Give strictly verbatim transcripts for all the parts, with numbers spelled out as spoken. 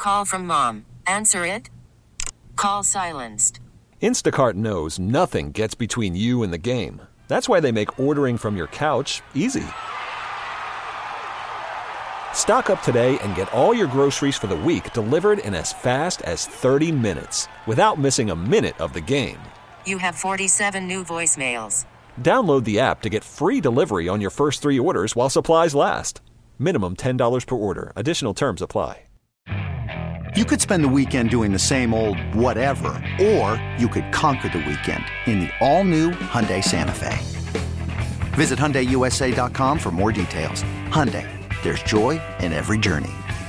call from mom. Answer it. Call silenced. Instacart knows nothing gets between you and the game. That's why they make ordering from your couch easy. Stock up today and get all your groceries for the week delivered in as fast as thirty minutes without missing a minute of the game. You have forty-seven new voicemails. Download the app to get free delivery on your first three orders while supplies last. Minimum ten dollars per order. Additional terms apply. You could spend the weekend doing the same old whatever, or you could conquer the weekend in the all-new Hyundai Santa Fe. Visit Hyundai U S A dot com for more details. Hyundai, there's joy in every journey.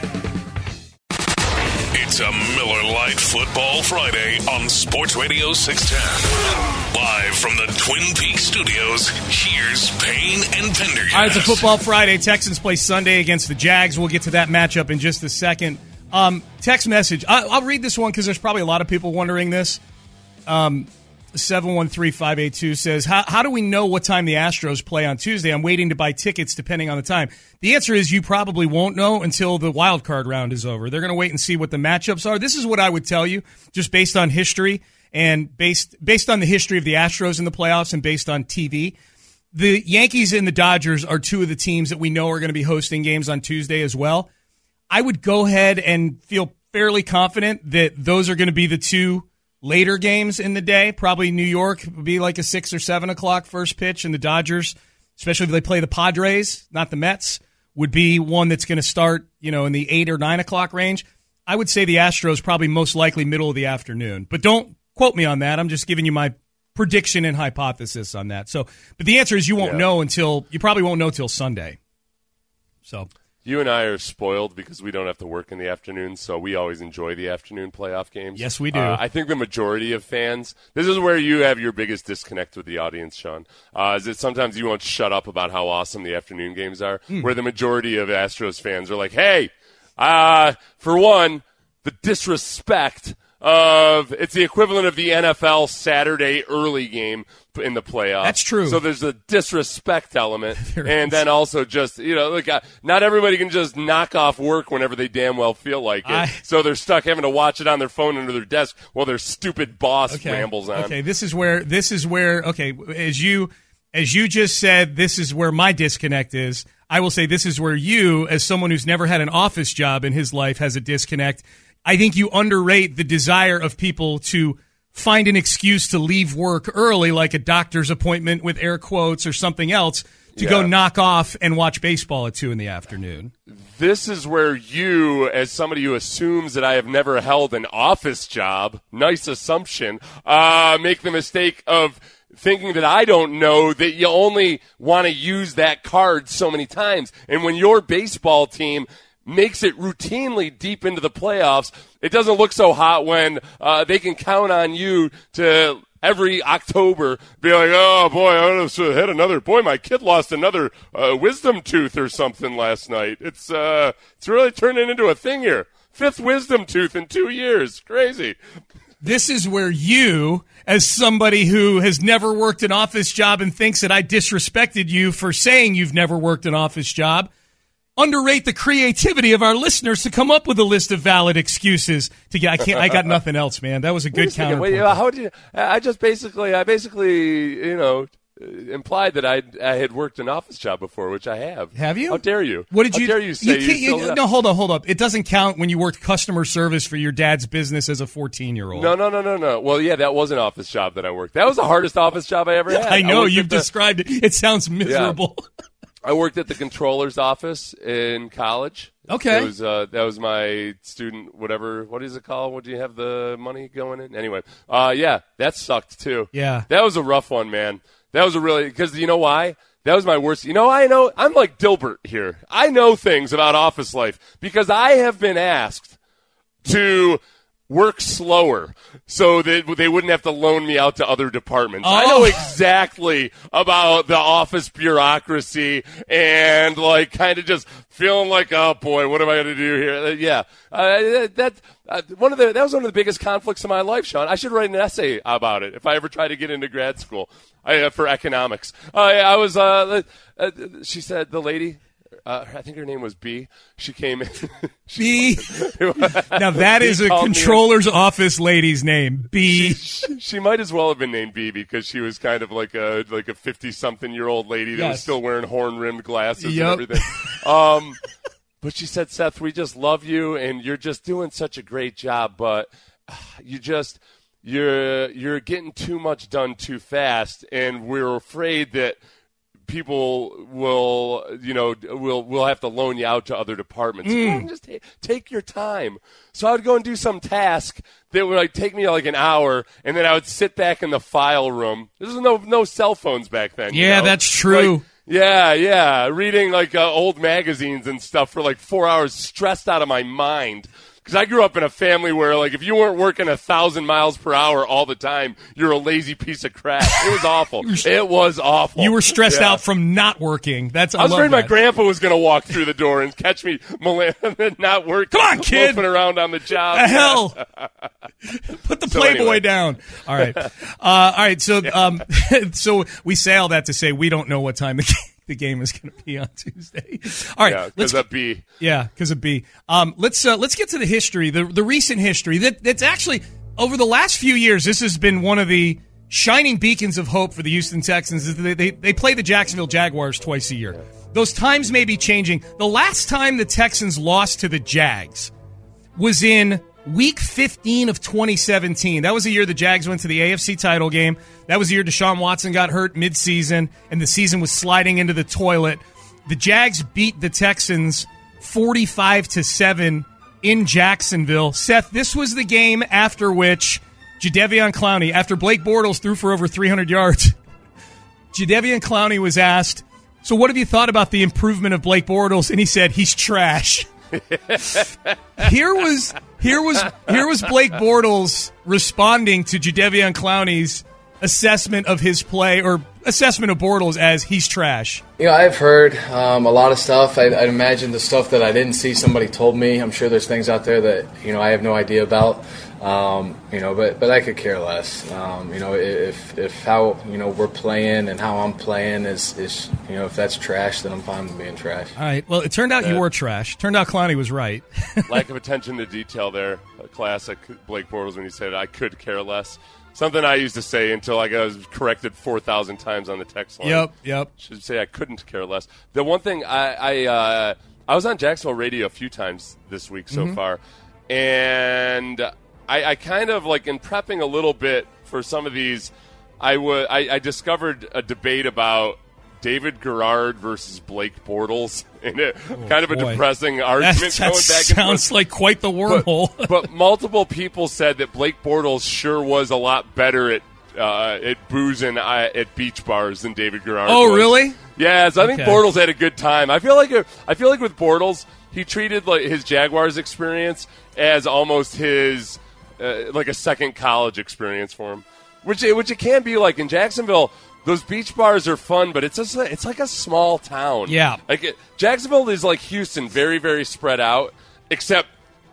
It's a Miller Lite Football Friday on Sports Radio six ten. Live from the Twin Peaks studios, here's Payne and Pendergast. All right, it's a Football Friday. Texans play Sunday against the Jags. We'll get to that matchup in just a second. Um, text message. I, I'll read this one because there's probably a lot of people wondering this. Um, seven one three five eight two says, how, how do we know what time the Astros play on Tuesday? I'm waiting to buy tickets depending on the time. The answer is you probably won't know until the wild card round is over. They're going to wait and see what the matchups are. This is what I would tell you, just based on history and based based on the history of the Astros in the playoffs and based on T V. The Yankees and the Dodgers are two of the teams that we know are going to be hosting games on Tuesday as well. I would go ahead and feel fairly confident that those are going to be the two later games in the day. Probably New York would be like a six or seven o'clock first pitch, and the Dodgers, especially if they play the Padres, not the Mets, would be one that's going to start, you know, in the eight or nine o'clock range. I would say the Astros probably most likely middle of the afternoon, but don't quote me on that. I'm just giving you my prediction and hypothesis on that. So, but the answer is you won't yeah. know until you probably won't know till Sunday. So. You and I are spoiled because we don't have to work in the afternoon, so we always enjoy the afternoon playoff games. Yes, we do. Uh, I think the majority of fans, this is where you have your biggest disconnect with the audience, Sean, uh, is that sometimes you won't shut up about how awesome the afternoon games are, mm. where the majority of Astros fans are like, hey, uh, for one, the disrespect of it's the equivalent of the N F L Saturday early game in the playoffs. That's true. So there's a disrespect element, and is. Then also just, you know, look, not everybody can just knock off work whenever they damn well feel like it. I, so they're stuck having to watch it on their phone under their desk while their stupid boss okay, rambles on. Okay, this is where this is where okay, as you as you just said, this is where my disconnect is. I will say this is where you, as someone who's never had an office job in his life, has a disconnect. I think you underrate the desire of people to find an excuse to leave work early, like a doctor's appointment with air quotes or something else, to yeah. go knock off and watch baseball at two in the afternoon. This is where you, as somebody who assumes that I have never held an office job, nice assumption, uh, make the mistake of thinking that I don't know that you only want to use that card so many times. And when your baseball team makes it routinely deep into the playoffs, it doesn't look so hot when uh, they can count on you to every October be like, oh, boy, I would have had another, boy, my kid lost another uh, wisdom tooth or something last night. It's uh, it's really turning into a thing here. Fifth wisdom tooth in two years. Crazy. This is where you, as somebody who has never worked an office job and thinks that I disrespected you for saying you've never worked an office job, underrate the creativity of our listeners to come up with a list of valid excuses to get. I can't. I got nothing else, man. That was a good counter. Wait, how did you? I just basically, I basically, you know, implied that I I had worked an office job before, which I have. Have you? How dare you? What did how you? Dare you say you, you you no, hold on, hold up. It doesn't count when you worked customer service for your dad's business as a fourteen-year-old. No, no, no, no, no. Well, yeah, that was an office job that I worked. That was the hardest office job I ever had. I know I you've the, described it. It sounds miserable. Yeah. I worked at the controller's office in college. Okay. It was, uh, that was my student, whatever, what is it called? What do you have the money going in? Anyway, uh, yeah, that sucked too. Yeah. That was a rough one, man. That was a really, because you know why? That was my worst. You know, I know, I'm like Dilbert here. I know things about office life because I have been asked to work slower so that they wouldn't have to loan me out to other departments. Oh. I know exactly about the office bureaucracy and like kind of just feeling like, oh boy, what am I going to do here? Yeah, uh, that uh, one of the that was one of the biggest conflicts in my life, Sean. I should write an essay about it if I ever try to get into grad school I, uh, for economics. Uh, I was. Uh, uh, she said, the lady. Uh, I think her name was B. She came in. B. Now that is a controller's office lady's name. B. She, she might as well have been named B because she was kind of like a like a fifty-something-year-old lady that Yes. was still wearing horn-rimmed glasses Yep. and everything. Um, but she said, Seth, we just love you, and you're just doing such a great job, but you just you're you're getting too much done too fast, and we're afraid that people will, you know, will will have to loan you out to other departments. Mm. Just take, take your time. So I would go and do some task that would like take me like an hour, and then I would sit back in the file room. There was no no cell phones back then. Yeah, you know? that's true. Like, yeah, yeah, reading like uh, old magazines and stuff for like four hours, stressed out of my mind. Because I grew up in a family where, like, if you weren't working a thousand miles per hour all the time, you're a lazy piece of crap. It was awful. It was awful. You were stressed yeah. out from not working. That's I, I was love afraid that. my grandpa was going to walk through the door and catch me not working. Come on, kid. Loafing around on the job. The hell. Put the So Playboy anyway. down. All right. Uh, all right. So, um, so we say all that to say we don't know what time the game. The game is going to be on Tuesday. All right, Yeah, let's because of B. Yeah, because of B. Um, let's uh, let's get to the history, the the recent history. That that's actually over the last few years. This has been one of the shining beacons of hope for the Houston Texans. Is they they, they play the Jacksonville Jaguars twice a year. Those times may be changing. The last time the Texans lost to the Jags was in Week fifteen of twenty seventeen. That was the year the Jags went to the A F C title game. That was the year Deshaun Watson got hurt midseason, and the season was sliding into the toilet. The Jags beat the Texans forty-five to seven in Jacksonville. Seth, this was the game after which Jadeveon Clowney, after Blake Bortles threw for over three hundred yards, Jadeveon Clowney was asked, so what have you thought about the improvement of Blake Bortles? And he said, he's trash. Here was here was here was Blake Bortles responding to Jadeveon Clowney's assessment of his play, or assessment of Bortles as he's trash. You know, I've heard um, a lot of stuff. I, I'd imagine the stuff that I didn't see, somebody told me. I'm sure there's things out there that, you know, I have no idea about. Um, you know, but but I could care less. Um, you know, if if how you know we're playing and how I'm playing is is you know if that's trash, then I'm fine with being trash. All right. Well, it turned out you were trash. Turned out Clowney was right. Lack of attention to detail there. A classic Blake Bortles when he said, I could care less. Something I used to say until I was corrected four thousand times on the text line. Yep, yep. Should say I couldn't care less. The one thing, I I, uh, I was on Jacksonville radio a few times this week so Mhm. far, and I, I kind of, like, in prepping a little bit for some of these, I, w- I, I discovered a debate about David Garrard versus Blake Bortles, and it, Oh, kind of a boy. depressing argument That, that going back and sounds forth. like quite the wormhole. But, but multiple people said that Blake Bortles sure was a lot better at uh, at boozing uh, at beach bars than David Garrard. Oh, was. really? Yeah, so I think Okay. Bortles had a good time. I feel like it, I feel like with Bortles, he treated like his Jaguars experience as almost his uh, like a second college experience for him, which it, which it can be like in Jacksonville. Those beach bars are fun, but it's just, it's like a small town. Yeah. Like it, Jacksonville is like Houston, very, very spread out, except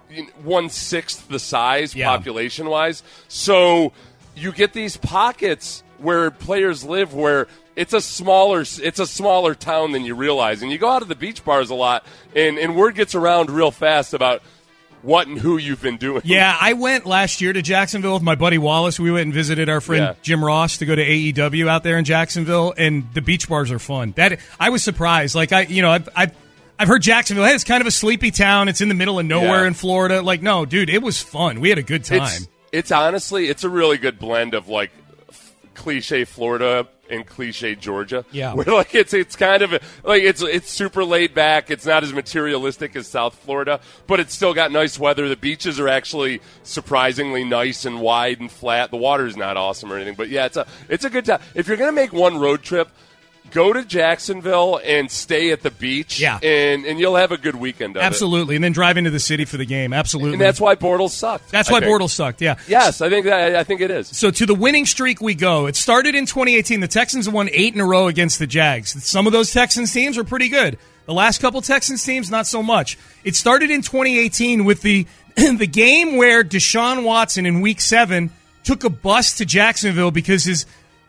one-sixth the size Yeah. population-wise. So you get these pockets where players live where it's a smaller it's a smaller town than you realize. And you go out to the beach bars a lot, and, and word gets around real fast about what and who you've been doing. Yeah, I went last year to Jacksonville with my buddy Wallace. We went and visited our friend Yeah. Jim Ross to go to A E W out there in Jacksonville, and the beach bars are fun. That I was surprised. Like I, you know, I've I've, I've heard Jacksonville. Hey, it's kind of a sleepy town. It's in the middle of nowhere Yeah. in Florida. Like, no, dude, it was fun. We had a good time. It's, it's honestly, it's a really good blend of like f- cliche Florida and cliche Georgia. Yeah. Where like it's it's kind of a, like it's it's super laid back. It's not as materialistic as South Florida, but it's still got nice weather. The beaches are actually surprisingly nice and wide and flat. The water's not awesome or anything, but yeah, it's a it's a good time. If you're gonna make one road trip, go to Jacksonville and stay at the beach. Yeah. and and you'll have a good weekend of it. Absolutely, and then drive into the city for the game. Absolutely, And that's why Bortles sucked. That's I why think. Bortles sucked. Yeah. Yes, I think that I think it is. So to the winning streak we go. It started in twenty eighteen. The Texans won eight in a row against the Jags. Some of those Texans teams are pretty good. The last couple Texans teams, not so much. It started in twenty eighteen with the the game where Deshaun Watson in Week Seven took a bus to Jacksonville because his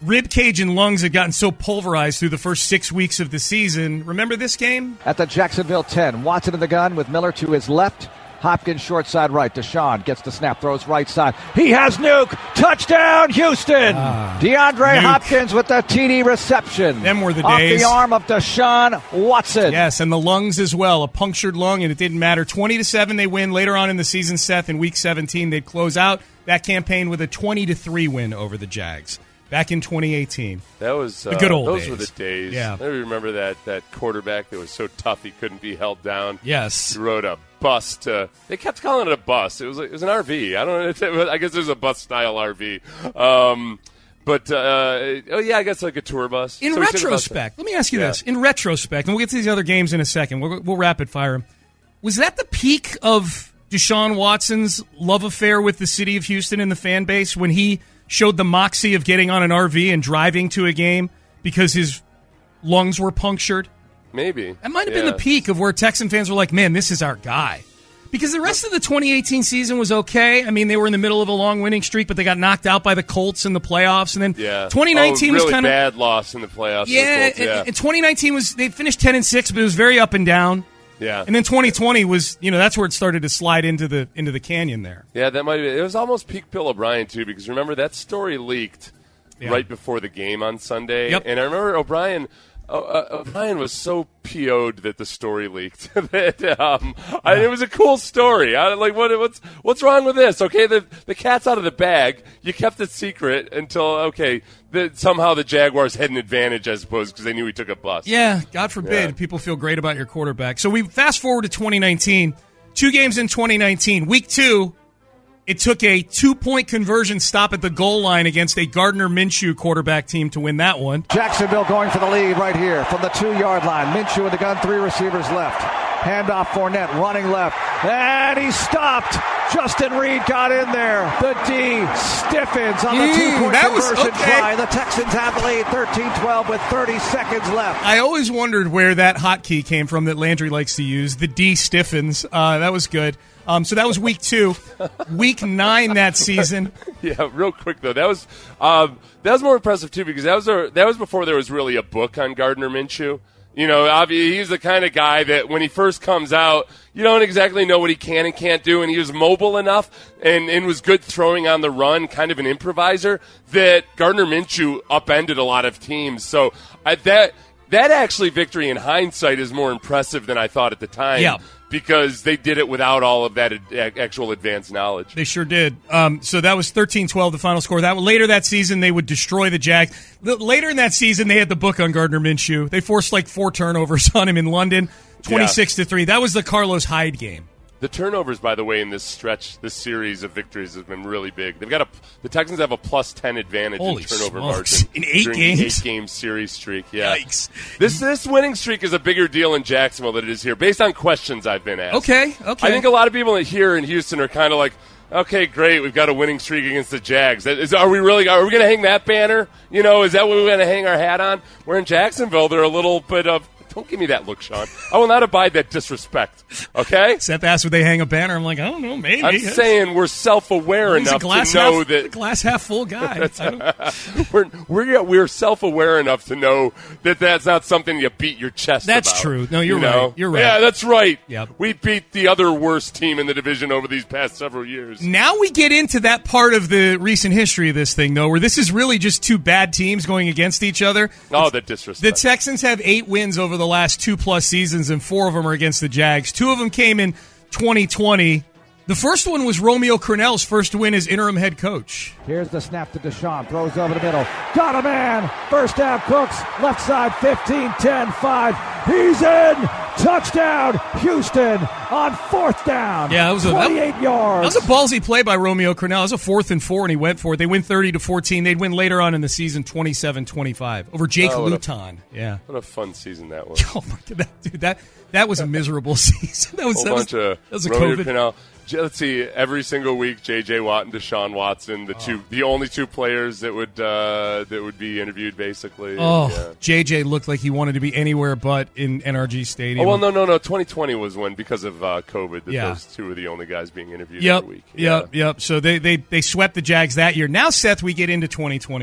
rib cage and lungs had gotten so pulverized through the first six weeks of the season. Remember this game? At the Jacksonville ten, Watson in the gun with Miller to his left. Hopkins short side right. Deshaun gets the snap, throws right side. He has Nuke. Touchdown, Houston. Ah, DeAndre Nuke. Hopkins with the T D reception. Them were the Off days. the arm of Deshaun Watson. Yes, and the lungs as well. A punctured lung, and it didn't matter. twenty to seven they win. Later on in the season, Seth, in week seventeen, they'd close out that campaign with a twenty to three win over the Jags. Back in twenty eighteen. That was the good old uh, those days. were the days. Yeah. I remember that, that quarterback that was so tough he couldn't be held down. Yes. He rode a bus to, they kept calling it a bus. It was it was an R V. I don't know. I guess there's a bus style R V. Um, but uh, oh yeah, I guess like a tour bus. In so retrospect, let me ask you yeah. this: in retrospect, and we'll get to these other games in a second. We'll, we'll rapid fire them. Was that the peak of Deshaun Watson's love affair with the city of Houston and the fan base when he showed the moxie of getting on an R V and driving to a game because his lungs were punctured? Maybe. That might have yeah. been the peak of where Texan fans were like, man, this is our guy. Because the rest of the twenty eighteen season was okay. I mean, they were in the middle of a long winning streak, but they got knocked out by the Colts in the playoffs. And then yeah. twenty nineteen oh, really was kind of bad loss in the playoffs. Yeah, the Colts, yeah. And, and twenty nineteen was they finished ten and six, but it was very up and down. Yeah. And then twenty twenty was, you know, that's where it started to slide into the into the canyon there. Yeah, that might have been. It was almost peak Bill O'Brien, too, because remember, that story leaked yeah. right before the game on Sunday. Yep. And I remember O'Brien uh, uh, O'Brien was so P O'd that the story leaked. that, um, I, it was a cool story. I, like, what, what's what's wrong with this? Okay, the the cat's out of the bag. You kept it secret until, okay, the, somehow the Jaguars had an advantage, I suppose, because they knew he took a bus. Yeah, God forbid yeah. people feel great about your quarterback. So we fast forward to twenty nineteen. Two games in twenty nineteen. Week two, it took a two-point conversion stop at the goal line against a Gardner Minshew quarterback team to win that one. Jacksonville going for the lead right here from the two-yard line. Minshew in the gun, three receivers left. Handoff Fournette running left. And he stopped. Justin Reed got in there. The D stiffens on the mm, two-point conversion was, okay. try. The Texans have the lead thirteen twelve with thirty seconds left. I always wondered where that hotkey came from that Landry likes to use. The D stiffens. Uh, that was good. Um, so that was week two. Week nine that season. Yeah, real quick though, that was um, that was more impressive too because that was a, that was before there was really a book on Gardner Minshew. You know, obviously he's the kind of guy that when he first comes out, you don't exactly know what he can and can't do, and he was mobile enough and, and was good throwing on the run, kind of an improviser, that Gardner Minshew upended a lot of teams. So I, that that actually victory in hindsight is more impressive than I thought at the time. Yeah. Because they did it without all of that ad- actual advanced knowledge. They sure did. Um, so that was thirteen twelve, the final score. That later that season, they would destroy the Jags. Later in that season, they had the book on Gardner Minshew. They forced like four turnovers on him in London, twenty-six to three. That was the Carlos Hyde game. The turnovers, by the way, in this stretch, this series of victories has been really big. They've got a the Texans have a plus ten advantage Holy in turnover smokes. margin in eight games. Eight game series streak. Yeah. Yikes! This this winning streak is a bigger deal in Jacksonville than it is here, based on questions I've been asked. Okay, okay. I think a lot of people here in Houston are kind of like, okay, great, we've got a winning streak against the Jags. Is, are we really? Are we going to hang that banner? You know, is that what we're going to hang our hat on? Where in Jacksonville, they're a little bit of. Don't give me that look, Sean. I will not abide that disrespect. Okay? Seth asked, would they hang a banner? I'm like, I don't know, maybe. I'm saying we're self-aware He's enough to know half, that a glass half full guy. we're we're we're self-aware enough to know that that's not something you beat your chest that's about. That's true. No, you're you right. know? You're right. Yeah, that's right. Yep. We beat the other worst team in the division over these past several years. Now we get into that part of the recent history of this thing, though, where this is really just two bad teams going against each other. Oh, the disrespect. The Texans have eight wins over the last two plus seasons, and four of them are against the Jags. Two of them came in twenty twenty. The first one was Romeo Crennel's first win as interim head coach. Here's the snap to Deshaun. Throws over the middle. Got a man. First down, Cooks. Left side, fifteen, ten, five. He's in. Touchdown, Houston on fourth down. Yeah, that was a, twenty-eight that, yards. That was a ballsy play by Romeo Crennel. It was a fourth and four, and he went for it. They win thirty to fourteen. They'd win later on in the season twenty-seven twenty-five over Jake oh, Luton. A, yeah. What a fun season that was. Oh, my God, that, dude, that, that was a miserable season. That was, a that bunch was, of that was a Romeo COVID. Crennel. Let's see. Every single week, J J. Watt and Deshaun Watson, the oh. two, the only two players that would uh, that would be interviewed, basically. Oh, and, yeah. J J looked like he wanted to be anywhere but in N R G Stadium. Oh well, no, no, no. twenty twenty was when, because of uh, COVID, that yeah. those two were the only guys being interviewed yep, every week. Yeah. Yep, yep. So they, they they swept the Jags that year. Now, Seth, we get into twenty twenty-one.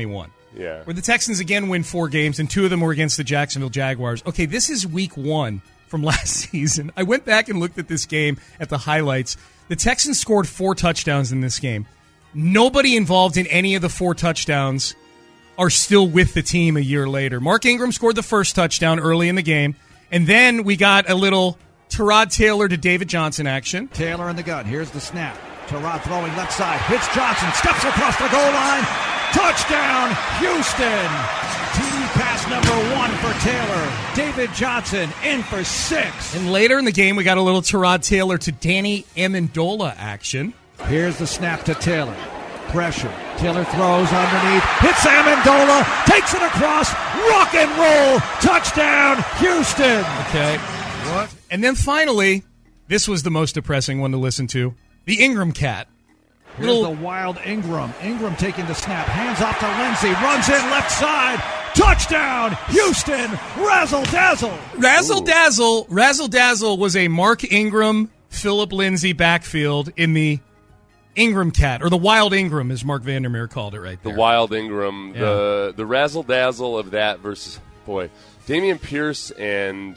Yeah. where the Texans again win four games, and two of them were against the Jacksonville Jaguars. Okay, this is week one from last season. I went back and looked at this game at the highlights. The Texans scored four touchdowns in this game. Nobody involved in any of the four touchdowns are still with the team a year later. Mark Ingram scored the first touchdown early in the game, and then we got a little Tyrod Taylor to David Johnson action. Taylor in the gun. Here's the snap. Tyrod throwing left side. Hits Johnson. Steps across the goal line. Touchdown, Houston. T D pass number one for Taylor. David Johnson in for six. And later in the game, we got a little Tyrod Taylor to Danny Amendola action. Here's the snap to Taylor. Pressure. Taylor throws underneath. Hits Amendola. Takes it across. Rock and roll. Touchdown, Houston. Okay. What? And then finally, this was the most depressing one to listen to. The Ingram cat. Here's Little, the wild Ingram. Ingram taking the snap. Hands off to Lindsey. Runs in left side. Touchdown, Houston. Razzle dazzle. Razzle dazzle. Razzle dazzle was a Mark Ingram, Philip Lindsay backfield in the Ingram cat, or the wild Ingram, as Mark Vandermeer called it right there. The wild Ingram. Yeah. The the razzle dazzle of that versus, boy, Dameon Pierce and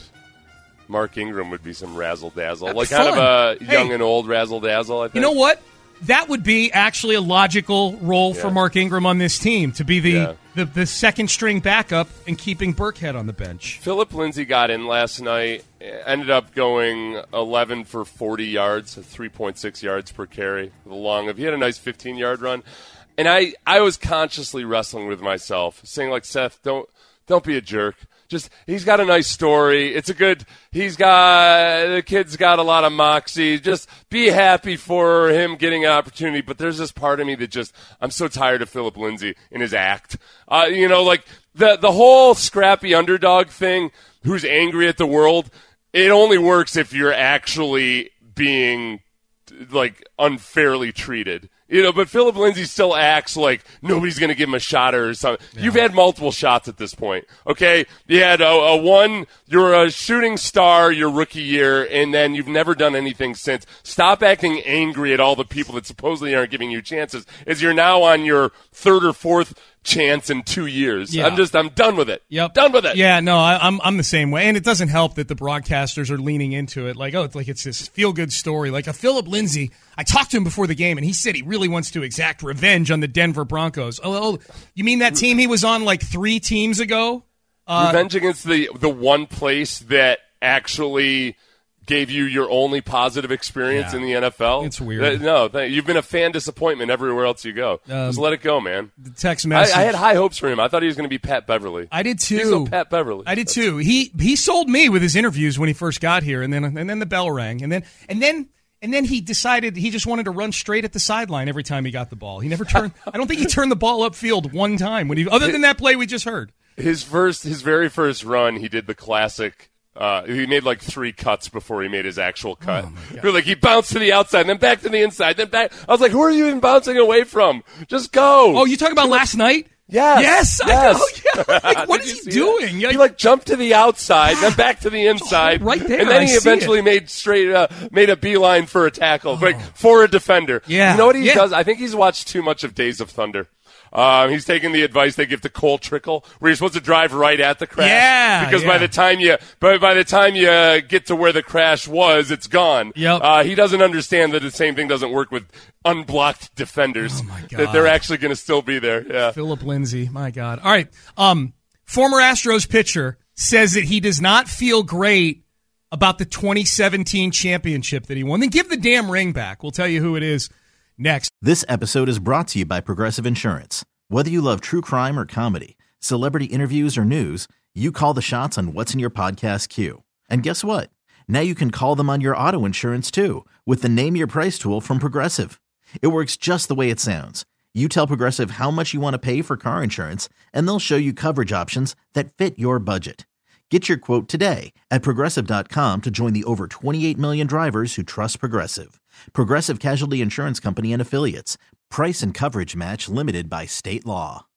Mark Ingram would be some razzle dazzle. Like Fun. kind of a young Hey. and old razzle dazzle, I think. You know what? That would be actually a logical role for Yeah. Mark Ingram on this team, to be the, Yeah. the, the second string backup and keeping Burkhead on the bench. Philip Lindsay got in last night, ended up going eleven for forty yards, three point six yards per carry with a long of. He had a nice fifteen-yard run. And I, I was consciously wrestling with myself, saying, like, Seth, don't don't be a jerk. Just, he's got a nice story. It's a good, he's got, the kid's got a lot of moxie. Just be happy for him getting an opportunity. But there's this part of me that just, I'm so tired of Philip Lindsay in his act. Uh, you know, like, the, the whole scrappy underdog thing, who's angry at the world, it only works if you're actually being, like, unfairly treated. You know, but Philip Lindsay still acts like nobody's going to give him a shot or something. Yeah. You've had multiple shots at this point, okay? You had a, a one, you're a shooting star your rookie year, and then you've never done anything since. Stop acting angry at all the people that supposedly aren't giving you chances, as you're now on your third or fourth chance in two years. Yeah. I'm just, I'm done with it. Yep. Done with it. Yeah, no, I, I'm I'm the same way. And it doesn't help that the broadcasters are leaning into it. Like, oh, it's like it's this feel-good story. Like a Philip Lindsay, I talked to him before the game, and he said he really wants to exact revenge on the Denver Broncos. Oh, oh you mean that team he was on like three teams ago? Uh, Revenge against the the one place that actually gave you your only positive experience Yeah. in the N F L. It's weird. Uh, no, th- you've been a fan disappointment everywhere else you go. Um, Just let it go, man. the text I, message. I had high hopes for him. I thought he was going to be Pat Beverly. I did too. He's no Pat Beverly. I did too. He he sold me with his interviews when he first got here, and then and then the bell rang, and then and then and then he decided he just wanted to run straight at the sideline every time he got the ball. He never turned. I don't think he turned the ball upfield one time when he, other than that play we just heard. His first, his very first run, he did the classic. Uh, he made like three cuts before he made his actual cut. Oh like he bounced to the outside, then back to the inside, then back. I was like, "Who are you even bouncing away from? Just go!" Oh, you talking about last night? Yes. Yes. Yes. I know. Yeah. Like, what is he doing? He like jumped to the outside, then back to the inside, right there. and then I he see eventually it. made straight, uh, made a beeline for a tackle, like for a defender. Yeah. You know what he Yeah. does? I think he's watched too much of Days of Thunder. Um, he's taking the advice they give to Cole Trickle, where you're supposed to drive right at the crash. Yeah, Because yeah. by the time you, by, by the time you uh, get to where the crash was, it's gone. Yep. Uh, he doesn't understand that the same thing doesn't work with unblocked defenders. Oh, my God. That they're actually going to still be there. Yeah. Philip Lindsay, my God. All right. Um, former Astros pitcher says that he does not feel great about the twenty seventeen championship that he won. Then give the damn ring back. We'll tell you who it is next. This episode is brought to you by Progressive Insurance. Whether you love true crime or comedy, celebrity interviews or news, you call the shots on what's in your podcast queue. And guess what? Now you can call them on your auto insurance too with the Name Your Price tool from Progressive. It works just the way it sounds. You tell Progressive how much you want to pay for car insurance, and they'll show you coverage options that fit your budget. Get your quote today at Progressive dot com to join the over twenty-eight million drivers who trust Progressive. Progressive Casualty Insurance Company and Affiliates. Price and coverage match limited by state law.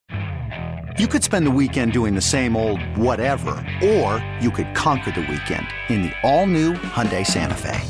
You could spend the weekend doing the same old whatever, or you could conquer the weekend in the all-new Hyundai Santa Fe.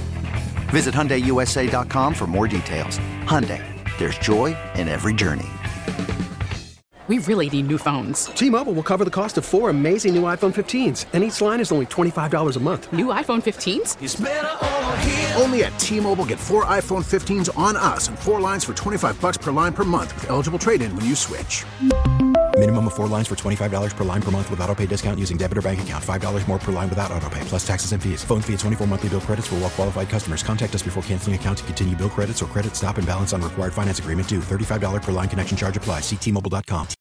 Visit Hyundai U S A dot com for more details. Hyundai, there's joy in every journey. We really need new phones. T-Mobile will cover the cost of four amazing new iPhone fifteens, and each line is only twenty-five dollars a month. New iPhone fifteens? It's better over here. Only at T-Mobile, get four iPhone fifteens on us and four lines for twenty-five bucks per line per month with eligible trade-in when you switch. Minimum of four lines for twenty-five dollars per line per month with autopay discount using debit or bank account. five dollars more per line without autopay, plus taxes and fees. Phone fee at twenty-four monthly bill credits for well-qualified customers. Contact us before canceling account to continue bill credits or credit stop and balance on required finance agreement due. thirty-five dollars per line connection charge applies. See T Mobile dot com.